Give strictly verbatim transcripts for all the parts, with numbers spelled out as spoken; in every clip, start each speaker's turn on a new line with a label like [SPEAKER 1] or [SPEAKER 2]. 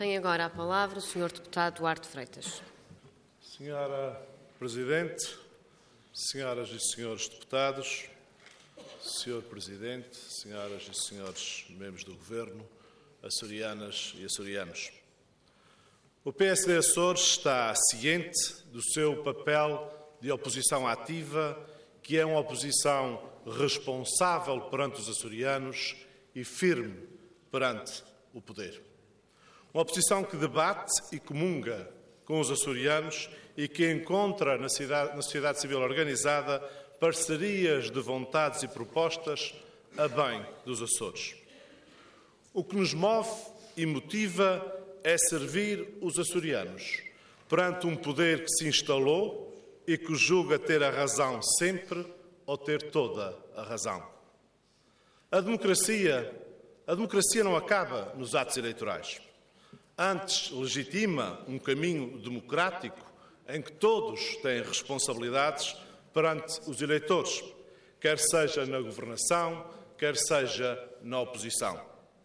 [SPEAKER 1] Tem agora a palavra o senhor deputado Duarte Freitas.
[SPEAKER 2] Senhora Presidente, senhoras e senhores deputados, senhor Presidente, senhoras e senhores membros do Governo, açorianas e açorianos. O P S D Açores está ciente do seu papel de oposição ativa, que é uma oposição responsável perante os açorianos e firme perante o poder. Uma oposição que debate e comunga com os açorianos e que encontra na, cidade, na sociedade civil organizada parcerias de vontades e propostas a bem dos Açores. O que nos move e motiva é servir os açorianos perante um poder que se instalou e que julga ter a razão sempre ou ter toda a razão. A democracia, a democracia não acaba nos atos eleitorais. Antes, legitima um caminho democrático em que todos têm responsabilidades perante os eleitores, quer seja na governação, quer seja na oposição.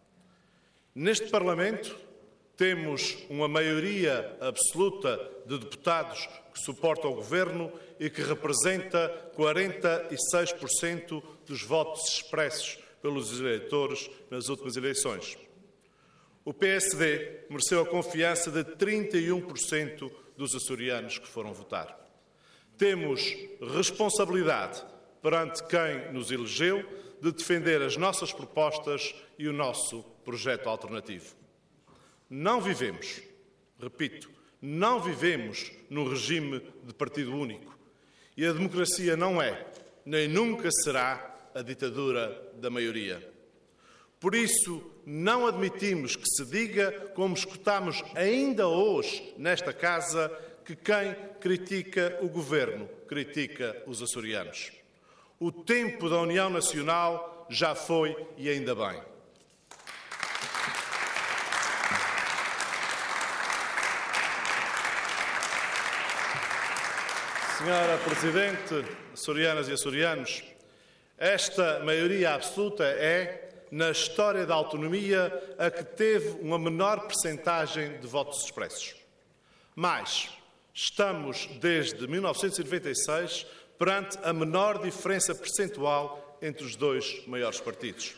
[SPEAKER 2] Neste Parlamento, temos uma maioria absoluta de deputados que suportam o Governo e que representa quarenta e seis por cento dos votos expressos pelos eleitores nas últimas eleições. O P S D mereceu a confiança de trinta e um por cento dos açorianos que foram votar. Temos responsabilidade perante quem nos elegeu de defender as nossas propostas e o nosso projeto alternativo. Não vivemos, repito, não vivemos num regime de partido único. E a democracia não é, nem nunca será, a ditadura da maioria. Por isso, não admitimos que se diga, como escutamos ainda hoje nesta Casa, que quem critica o Governo critica os açorianos. O tempo da União Nacional já foi e ainda bem. Senhora Presidente, açorianas e açorianos, esta maioria absoluta é, na história da autonomia, a que teve uma menor percentagem de votos expressos. Mas estamos, desde mil novecentos e noventa e seis, perante a menor diferença percentual entre os dois maiores partidos.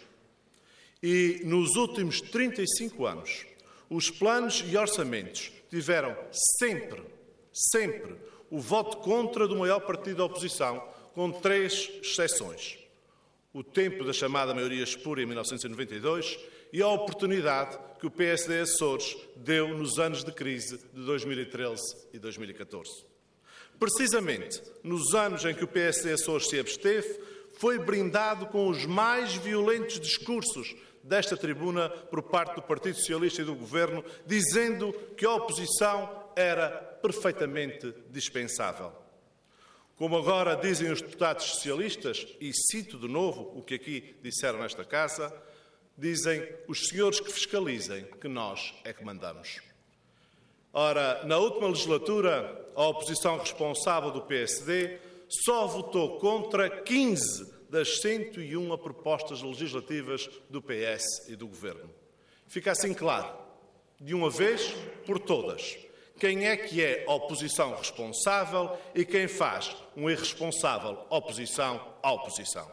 [SPEAKER 2] E, nos últimos trinta e cinco anos, os planos e orçamentos tiveram sempre, sempre, o voto contra do maior partido da oposição, com três exceções. O tempo da chamada maioria espúria em mil novecentos e noventa e dois e a oportunidade que o P S D Açores deu nos anos de crise de dois mil e treze e dois mil e catorze. Precisamente nos anos em que o P S D Açores se absteve, foi brindado com os mais violentos discursos desta tribuna por parte do Partido Socialista e do Governo, dizendo que a oposição era perfeitamente dispensável. Como agora dizem os deputados socialistas, e cito de novo o que aqui disseram nesta Casa, dizem os senhores que fiscalizem, que nós é que mandamos. Ora, na última legislatura, a oposição responsável do P S D só votou contra quinze das cento e uma propostas legislativas do P S e do Governo. Fica assim claro, de uma vez por todas, quem é que é a oposição responsável e quem faz uma irresponsável oposição à oposição.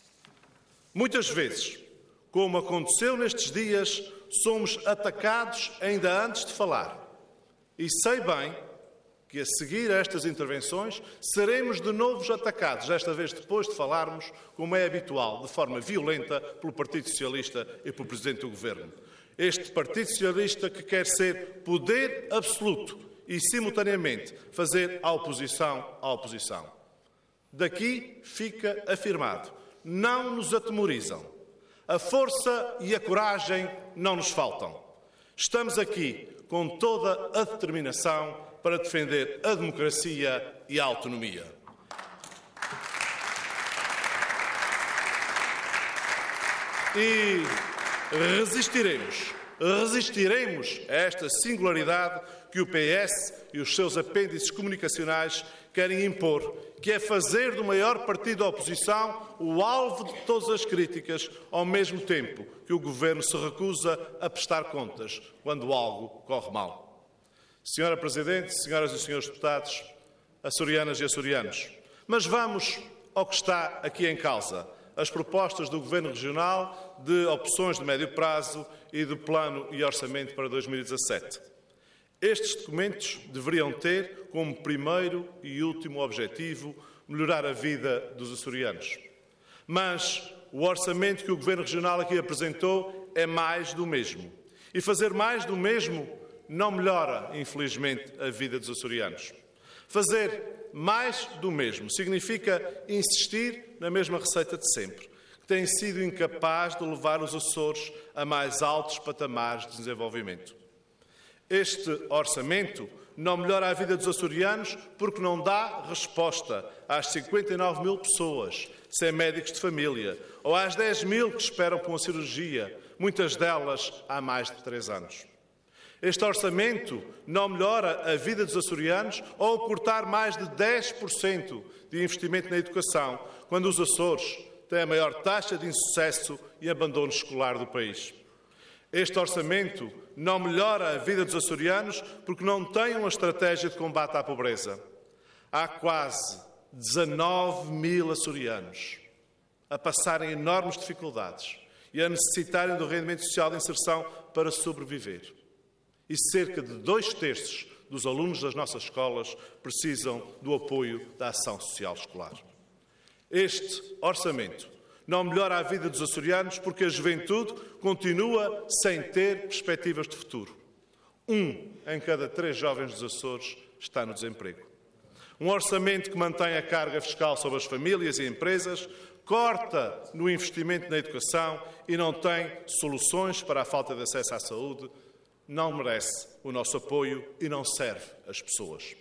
[SPEAKER 2] Muitas vezes, como aconteceu nestes dias, somos atacados ainda antes de falar. E sei bem que, a seguir a estas intervenções, seremos de novo atacados, desta vez depois de falarmos, como é habitual, de forma violenta, pelo Partido Socialista e pelo Presidente do Governo. Este Partido Socialista que quer ser poder absoluto e, simultaneamente, fazer a oposição à oposição. Daqui fica afirmado, não nos atemorizam. A força e a coragem não nos faltam. Estamos aqui com toda a determinação para defender a democracia e a autonomia. E resistiremos resistiremos a esta singularidade que o P S e os seus apêndices comunicacionais querem impor, que é fazer do maior partido da oposição o alvo de todas as críticas, ao mesmo tempo que o Governo se recusa a prestar contas quando algo corre mal. Senhora Presidente, senhoras e senhores deputados, açorianas e açorianos, mas vamos ao que está aqui em causa, as propostas do Governo Regional de opções de médio prazo e do Plano e Orçamento para dois mil e dezassete. Estes documentos deveriam ter como primeiro e último objetivo melhorar a vida dos açorianos. Mas o orçamento que o Governo Regional aqui apresentou é mais do mesmo. E fazer mais do mesmo não melhora, infelizmente, a vida dos açorianos. Fazer mais do mesmo significa insistir na mesma receita de sempre, que tem sido incapaz de levar os Açores a mais altos patamares de desenvolvimento. Este orçamento não melhora a vida dos açorianos porque não dá resposta às cinquenta e nove mil pessoas sem médicos de família ou às dez mil que esperam por uma cirurgia, muitas delas há mais de três anos. Este orçamento não melhora a vida dos açorianos ao cortar mais de dez por cento de investimento na educação, quando os Açores têm a maior taxa de insucesso e abandono escolar do país. Este orçamento não melhora a vida dos açorianos porque não tem uma estratégia de combate à pobreza. Há quase dezanove mil açorianos a passarem enormes dificuldades e a necessitarem do rendimento social de inserção para sobreviver. E cerca de dois terços dos alunos das nossas escolas precisam do apoio da ação social escolar. Este orçamento não melhora a vida dos açorianos porque a juventude continua sem ter perspectivas de futuro. Um em cada três jovens dos Açores está no desemprego. Um orçamento que mantém a carga fiscal sobre as famílias e empresas, corta no investimento na educação e não tem soluções para a falta de acesso à saúde, não merece o nosso apoio e não serve às pessoas.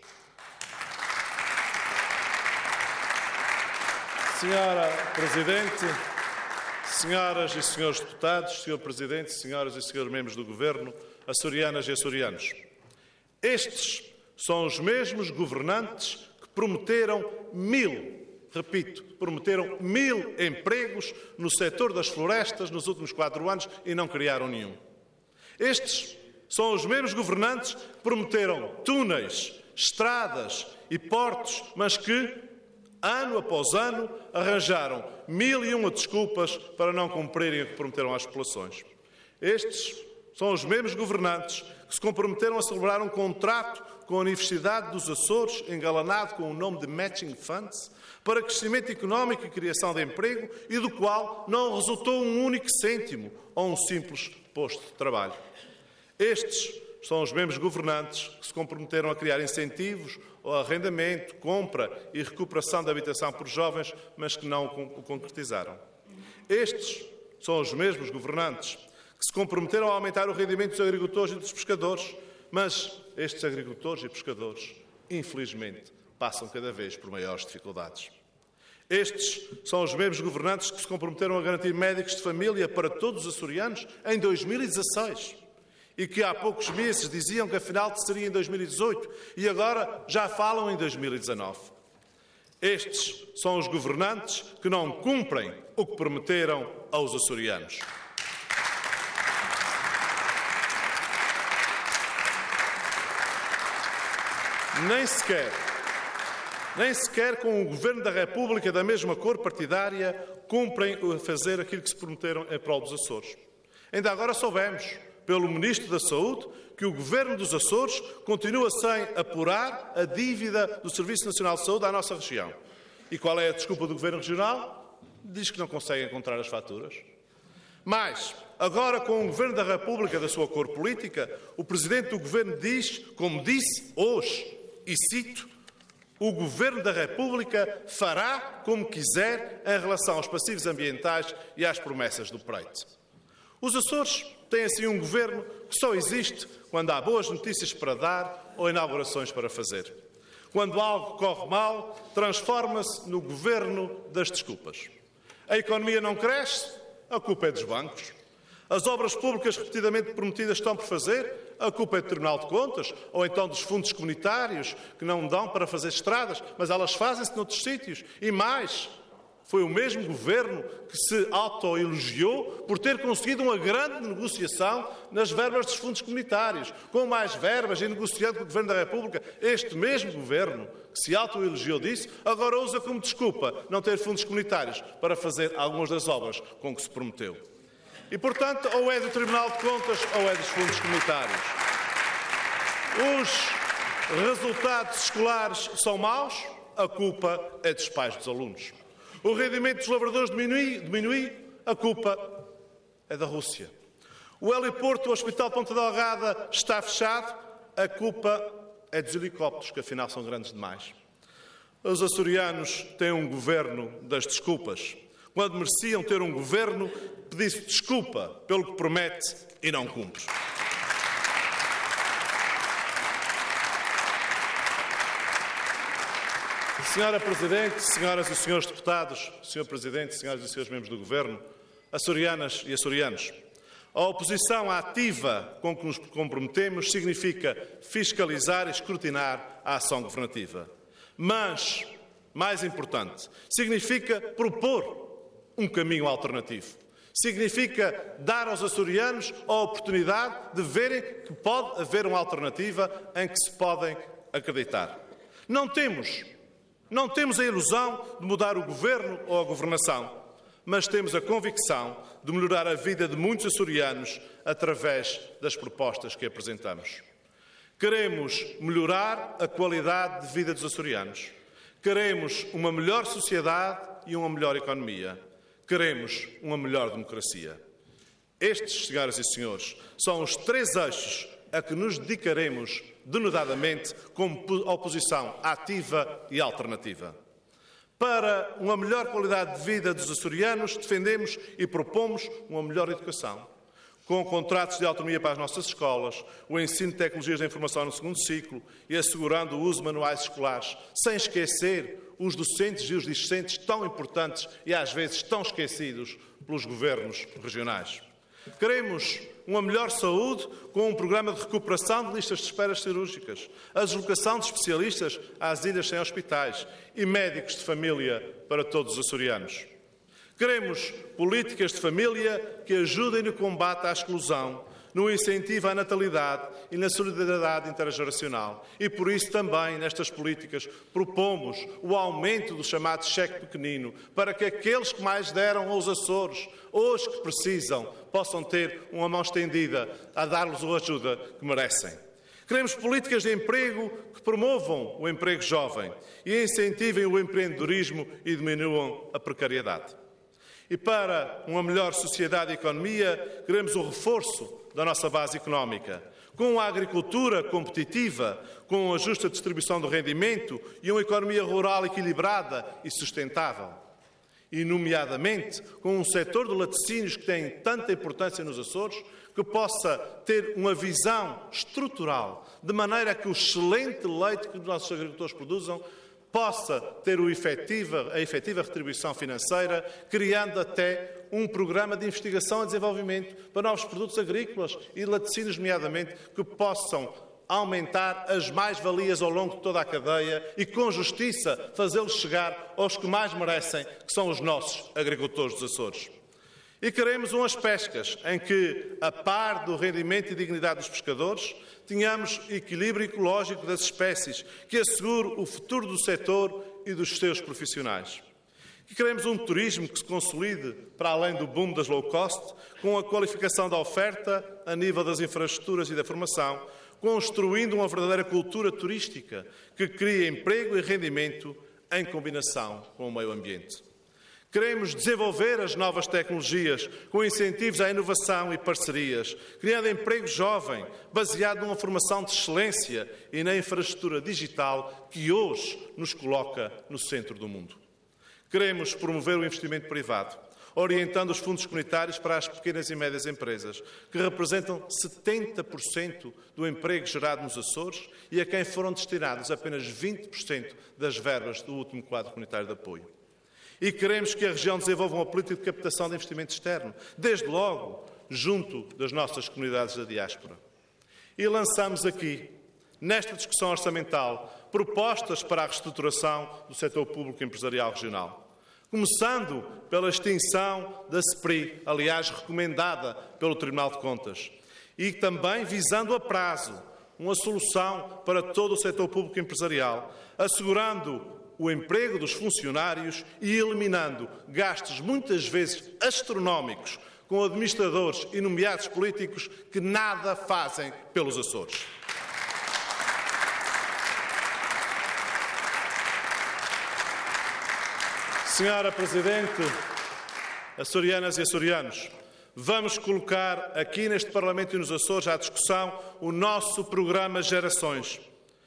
[SPEAKER 2] Senhora Presidente, senhoras e senhores deputados, senhor Presidente, senhoras e senhores membros do Governo, açorianas e açorianos, estes são os mesmos governantes que prometeram mil, repito, prometeram mil empregos no setor das florestas nos últimos quatro anos e não criaram nenhum. Estes são os mesmos governantes que prometeram túneis, estradas e portos, mas que, ano após ano, arranjaram mil e uma desculpas para não cumprirem o que prometeram às populações. Estes são os mesmos governantes que se comprometeram a celebrar um contrato com a Universidade dos Açores, engalanado com o nome de Matching Funds, para crescimento económico e criação de emprego, e do qual não resultou um único cêntimo ou um simples posto de trabalho. Estes são os mesmos governantes que se comprometeram a criar incentivos ao arrendamento, compra e recuperação da habitação por jovens, mas que não o concretizaram. Estes são os mesmos governantes que se comprometeram a aumentar o rendimento dos agricultores e dos pescadores, mas estes agricultores e pescadores, infelizmente, passam cada vez por maiores dificuldades. Estes são os mesmos governantes que se comprometeram a garantir médicos de família para todos os açorianos em dois mil e dezasseis. E que há poucos meses diziam que afinal seria em dois mil e dezoito e agora já falam em dois mil e dezanove. Estes são os governantes que não cumprem o que prometeram aos açorianos. Nem sequer, nem sequer com o Governo da República da mesma cor partidária cumprem a fazer aquilo que se prometeram em prol dos Açores. Ainda agora soubemos, pelo Ministro da Saúde, que o Governo dos Açores continua sem apurar a dívida do Serviço Nacional de Saúde à nossa região. E qual é a desculpa do Governo Regional? Diz que não consegue encontrar as faturas. Mas, agora com o Governo da República da sua cor política, o Presidente do Governo diz, como disse hoje, e cito, o Governo da República fará como quiser em relação aos passivos ambientais e às promessas do pleito. Os Açores têm assim um governo que só existe quando há boas notícias para dar ou inaugurações para fazer. Quando algo corre mal, transforma-se no governo das desculpas. A economia não cresce, a culpa é dos bancos. As obras públicas repetidamente prometidas estão por fazer? A culpa é do Tribunal de Contas ou então dos fundos comunitários que não dão para fazer estradas, mas elas fazem-se noutros sítios. E mais, foi o mesmo governo que se autoelogiou por ter conseguido uma grande negociação nas verbas dos fundos comunitários. Com mais verbas e negociando com o Governo da República, este mesmo governo que se autoelogiou disso, agora usa como desculpa não ter fundos comunitários para fazer algumas das obras com que se prometeu. E, portanto, ou é do Tribunal de Contas ou é dos fundos comunitários. Os resultados escolares são maus, a culpa é dos pais dos alunos. O rendimento dos lavradores diminui, diminui, a culpa é da Rússia. O heliporto do Hospital de Ponta Delgada está fechado, a culpa é dos helicópteros, que afinal são grandes demais. Os açorianos têm um governo das desculpas, quando mereciam ter um governo que pedisse desculpa pelo que promete e não cumpre. Senhora Presidente, senhoras e senhores deputados, senhor Presidente, senhoras e senhores membros do Governo, açorianas e açorianos, a oposição ativa com que nos comprometemos significa fiscalizar e escrutinar a ação governativa. Mas, mais importante, significa propor um caminho alternativo. Significa dar aos açorianos a oportunidade de verem que pode haver uma alternativa em que se podem acreditar. Não temos, não temos a ilusão de mudar o governo ou a governação, mas temos a convicção de melhorar a vida de muitos açorianos através das propostas que apresentamos. Queremos melhorar a qualidade de vida dos açorianos. Queremos uma melhor sociedade e uma melhor economia. Queremos uma melhor democracia. Estes, senhoras e senhores, são os três eixos a que nos dedicaremos denodadamente como oposição ativa e alternativa. Para uma melhor qualidade de vida dos açorianos, defendemos e propomos uma melhor educação, com contratos de autonomia para as nossas escolas, o ensino de tecnologias da informação no segundo ciclo e assegurando o uso de manuais escolares, sem esquecer os docentes e os discentes tão importantes e às vezes tão esquecidos pelos governos regionais. Queremos uma melhor saúde com um programa de recuperação de listas de esperas cirúrgicas, a deslocação de especialistas às ilhas sem hospitais e médicos de família para todos os açorianos. Queremos políticas de família que ajudem no combate à exclusão, no incentivo à natalidade e na solidariedade intergeracional. E por isso também, nestas políticas, propomos o aumento do chamado cheque pequenino, para que aqueles que mais deram aos Açores, hoje que precisam, possam ter uma mão estendida a dar-lhes a ajuda que merecem. Queremos políticas de emprego que promovam o emprego jovem e incentivem o empreendedorismo e diminuam a precariedade. E para uma melhor sociedade e economia, queremos o reforço da nossa base económica, com a agricultura competitiva, com a justa distribuição do rendimento e uma economia rural equilibrada e sustentável. E, nomeadamente, com um setor de laticínios que tem tanta importância nos Açores, que possa ter uma visão estrutural, de maneira que o excelente leite que os nossos agricultores produzam possa ter o efetiva, a efetiva retribuição financeira, criando até um programa de investigação e desenvolvimento para novos produtos agrícolas e laticínios, nomeadamente, que possam aumentar as mais-valias ao longo de toda a cadeia e, com justiça, fazê-los chegar aos que mais merecem, que são os nossos agricultores dos Açores. E queremos umas pescas em que, a par do rendimento e dignidade dos pescadores, tenhamos equilíbrio ecológico das espécies que assegure o futuro do setor e dos seus profissionais. E queremos um turismo que se consolide para além do boom das low cost, com a qualificação da oferta a nível das infraestruturas e da formação, construindo uma verdadeira cultura turística que crie emprego e rendimento em combinação com o meio ambiente. Queremos desenvolver as novas tecnologias com incentivos à inovação e parcerias, criando emprego jovem, baseado numa formação de excelência e na infraestrutura digital que hoje nos coloca no centro do mundo. Queremos promover o investimento privado, orientando os fundos comunitários para as pequenas e médias empresas, que representam setenta por cento do emprego gerado nos Açores e a quem foram destinados apenas vinte por cento das verbas do último quadro comunitário de apoio. E queremos que a região desenvolva uma política de captação de investimento externo, desde logo junto das nossas comunidades da diáspora. E lançamos aqui, nesta discussão orçamental, propostas para a reestruturação do setor público empresarial regional. Começando pela extinção da S P R I, aliás, recomendada pelo Tribunal de Contas, e também visando a prazo uma solução para todo o setor público empresarial, assegurando o emprego dos funcionários e eliminando gastos muitas vezes astronómicos com administradores e nomeados políticos que nada fazem pelos Açores. Senhora Presidente, açorianas e açorianos, vamos colocar aqui neste Parlamento e nos Açores à discussão o nosso programa Gerações,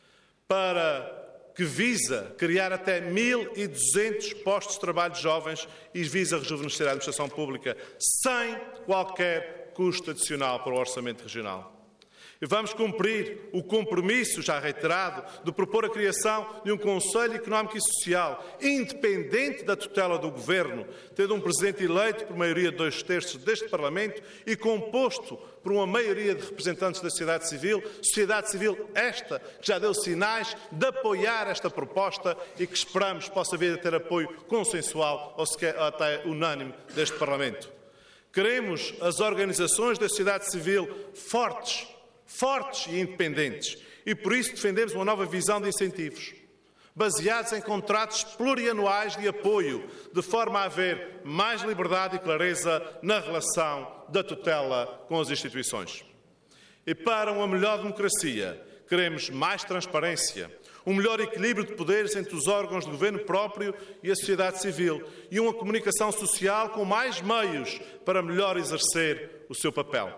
[SPEAKER 2] para que visa criar até mil e duzentos postos de trabalho de jovens e visa rejuvenescer a administração pública sem qualquer custo adicional para o orçamento regional. E vamos cumprir o compromisso, já reiterado, de propor a criação de um Conselho Económico e Social independente da tutela do Governo, tendo um Presidente eleito por maioria de dois terços deste Parlamento e composto por uma maioria de representantes da sociedade civil, sociedade civil esta que já deu sinais de apoiar esta proposta e que esperamos possa vir a ter apoio consensual ou sequer até unânime deste Parlamento. Queremos as organizações da sociedade civil fortes, fortes e independentes, e por isso defendemos uma nova visão de incentivos, baseados em contratos plurianuais de apoio, de forma a haver mais liberdade e clareza na relação da tutela com as instituições. E para uma melhor democracia, queremos mais transparência, um melhor equilíbrio de poderes entre os órgãos de governo próprio e a sociedade civil e uma comunicação social com mais meios para melhor exercer o seu papel.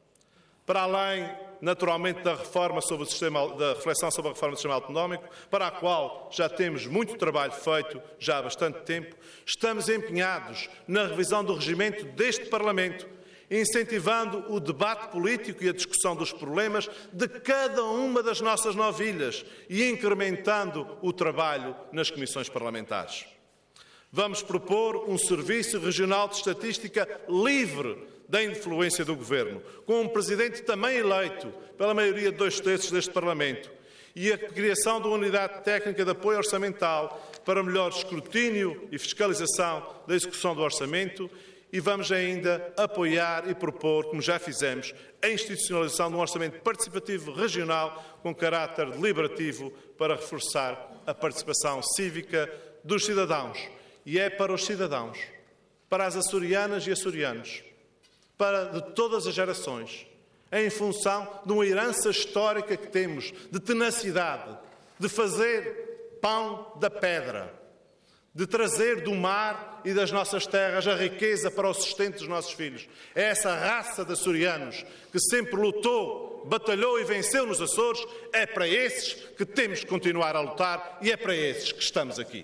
[SPEAKER 2] Para além, naturalmente, da reforma sobre o sistema, da reflexão sobre a reforma do sistema autonómico, para a qual já temos muito trabalho feito já há bastante tempo, estamos empenhados na revisão do regimento deste Parlamento, incentivando o debate político e a discussão dos problemas de cada uma das nossas nove ilhas e incrementando o trabalho nas comissões parlamentares. Vamos propor um serviço regional de estatística livre da influência do Governo, com um Presidente também eleito pela maioria de dois terços deste Parlamento, e a criação de uma unidade técnica de apoio orçamental para melhor escrutínio e fiscalização da execução do orçamento, e vamos ainda apoiar e propor, como já fizemos, a institucionalização de um orçamento participativo regional com caráter deliberativo para reforçar a participação cívica dos cidadãos. E é para os cidadãos, para as açorianas e açorianos, para de todas as gerações, em função de uma herança histórica que temos, de tenacidade, de fazer pão da pedra, de trazer do mar e das nossas terras a riqueza para o sustento dos nossos filhos. É essa raça de açorianos que sempre lutou, batalhou e venceu nos Açores, é para esses que temos que continuar a lutar e é para esses que estamos aqui.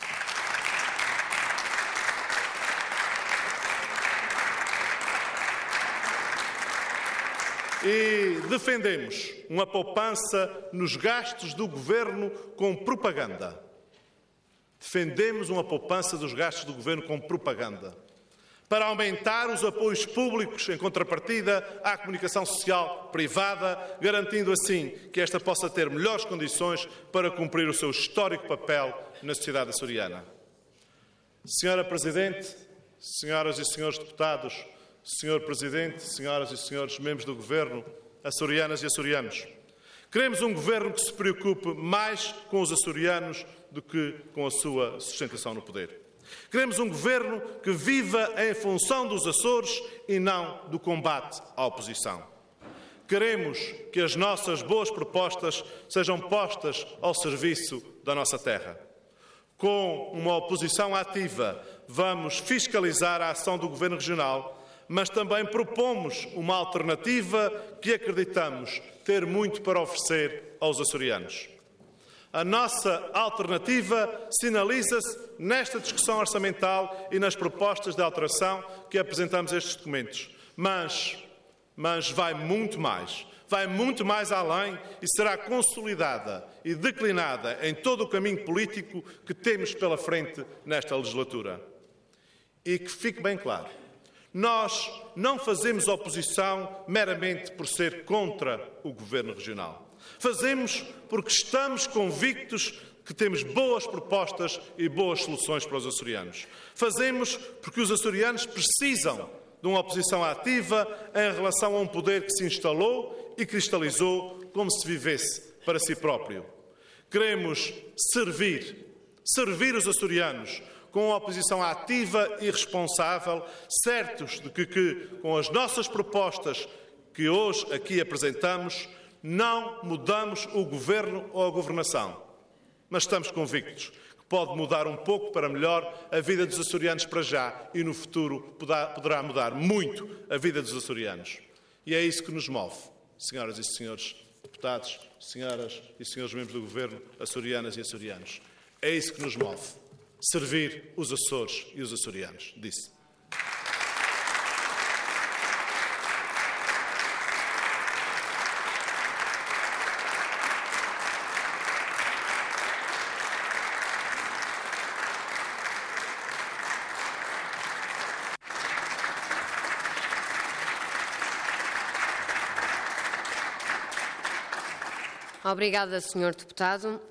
[SPEAKER 2] E defendemos uma poupança nos gastos do Governo com propaganda. Defendemos uma poupança dos gastos do Governo com propaganda, para aumentar os apoios públicos em contrapartida à comunicação social privada, garantindo assim que esta possa ter melhores condições para cumprir o seu histórico papel na sociedade açoriana. Senhora Presidente, senhoras e senhores deputados, Senhor Presidente, senhoras e senhores membros do Governo, açorianas e açorianos, queremos um Governo que se preocupe mais com os açorianos do que com a sua sustentação no poder. Queremos um Governo que viva em função dos Açores e não do combate à oposição. Queremos que as nossas boas propostas sejam postas ao serviço da nossa terra. Com uma oposição ativa, vamos fiscalizar a ação do Governo regional, mas também propomos uma alternativa que acreditamos ter muito para oferecer aos açorianos. A nossa alternativa sinaliza-se nesta discussão orçamental e nas propostas de alteração que apresentamos a estes documentos. Mas, mas vai muito mais. Vai muito mais além e será consolidada e declinada em todo o caminho político que temos pela frente nesta legislatura. E que fique bem claro, Nós não fazemos oposição meramente por ser contra o Governo Regional. Fazemos porque estamos convictos que temos boas propostas e boas soluções para os açorianos. Fazemos porque os açorianos precisam de uma oposição ativa em relação a um poder que se instalou e cristalizou como se vivesse para si próprio. Queremos servir, servir os açorianos com uma oposição ativa e responsável, certos de que, que com as nossas propostas que hoje aqui apresentamos, não mudamos o governo ou a governação, mas estamos convictos que pode mudar um pouco para melhor a vida dos açorianos para já e no futuro poderá mudar muito a vida dos açorianos. E é isso que nos move, senhoras e senhores deputados, senhoras e senhores membros do Governo, açorianas e açorianos. É isso que nos move, servir os Açores e os açorianos, disse.
[SPEAKER 1] Obrigada, senhor deputado.